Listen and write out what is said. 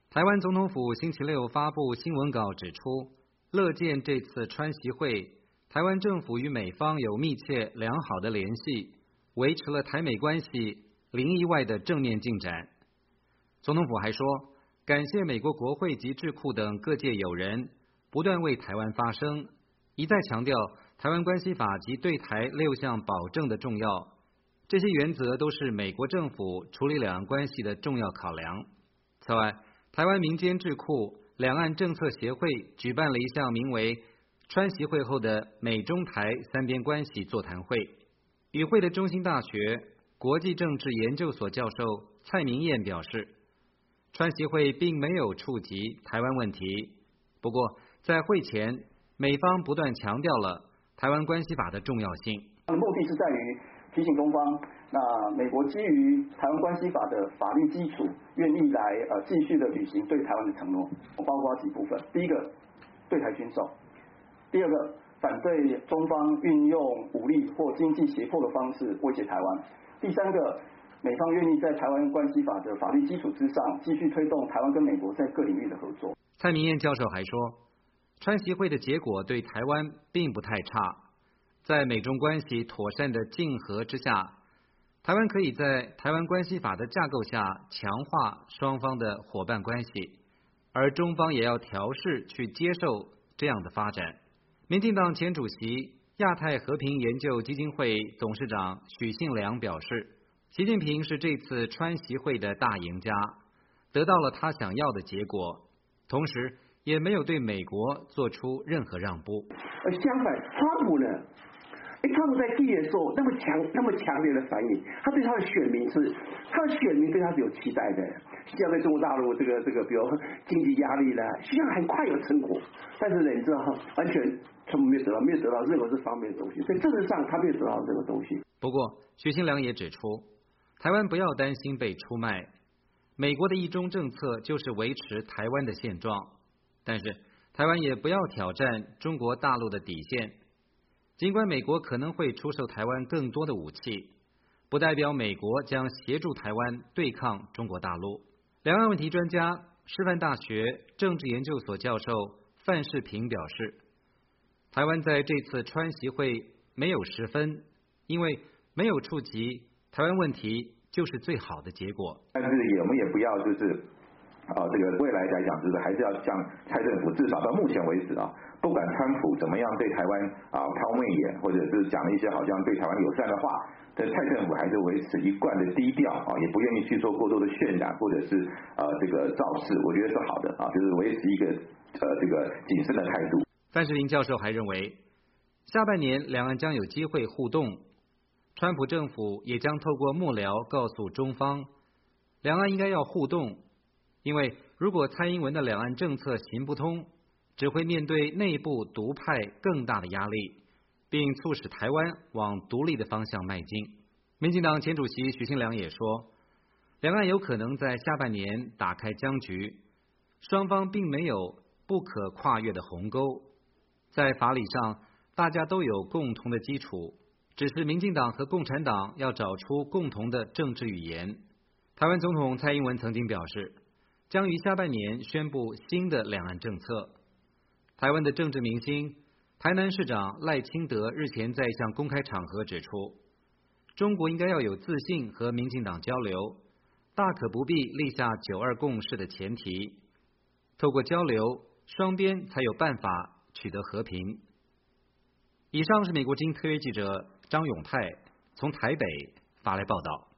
台湾总统府星期六发布新闻稿指出，乐见这次川习会，台湾政府与美方有密切良好的联系，维持了台美关系零意外的正面进展。总统府还说，感谢美国国会及智库等各界友人不断为台湾发声，一再强调台湾关系法及对台6项保证的重要。这些原则都是美国政府处理两岸关系的重要考量。此外，台湾民间智库两岸政策协会举办了一项名为川习会后的美中台三边关系座谈会。与会的中兴大学国际政治研究所教授蔡明彦表示，川习会并没有触及台湾问题，不过在会前美方不断强调了台湾关系法的重要性。 目的是在于提醒中方，那美国基于台湾关系法的法律基础，愿意来继续的履行对台湾的承诺，包括几部分。第一个，对台军售；第二个，反对中方运用武力或经济胁迫的方式威胁台湾；第三个，美方愿意在台湾关系法的法律基础之上，继续推动台湾跟美国在各领域的合作。 蔡明彦教授还说，川习会的结果对台湾并不太差，在美中关系妥善的竞合之下，台湾可以在台湾关系法的架构下强化双方的伙伴关系，而中方也要调试去接受这样的发展。民进党前主席、亚太和平研究基金会董事长许信良表示，习近平是这次川习会的大赢家，得到了他想要的结果，同时也没有对美国做出任何让步。 相反，川普呢？川普在地的时候那么强烈的反应，他对他的选民对他是有期待的。像在中国大陆这个，比如经济压力啦，实际上很快有成果，但是呢，你知道完全川普没有得到任何这方面的东西，在政治上他没有得到这个东西。 不过，许信良也指出，台湾不要担心被出卖，美国的一中政策就是维持台湾的现状，但是台湾也不要挑战中国大陆的底线。尽管美国可能会出售台湾更多的武器，不代表美国将协助台湾对抗中国大陆。两岸问题专家、师范大学政治研究所教授范世平表示，台湾在这次川习会没有失分，因为没有触及台湾问题就是最好的结果。 但是我们也不要就是这个未来来讲，就是还是要像蔡政府，至少到目前为止不管川普怎么样对台湾抛媚眼，或者是讲了一些好像对台湾友善的话，但蔡政府还是维持一贯的低调也不愿意去做过多的渲染或者是这个造势，我觉得是好的就是维持一个这个谨慎的态度。 范世平教授还认为，下半年两岸将有机会互动，川普政府也将透过幕僚告诉中方，两岸应该要互动，因为如果蔡英文的两岸政策行不通，只会面对内部独派更大的压力，并促使台湾往独立的方向迈进。民进党前主席许信良也说，两岸有可能在下半年打开僵局，双方并没有不可跨越的鸿沟，在法理上大家都有共同的基础，只是民进党和共产党要找出共同的政治语言。台湾总统蔡英文曾经表示，将于下半年宣布新的两岸政策。台湾的政治明星台南市长赖清德日前在一项公开场合指出，中国应该要有自信和民进党交流，大可不必立下9·2共识的前提，透过交流，双边才有办法取得和平。以上是美国之音特约记者张永泰从台北发来报道。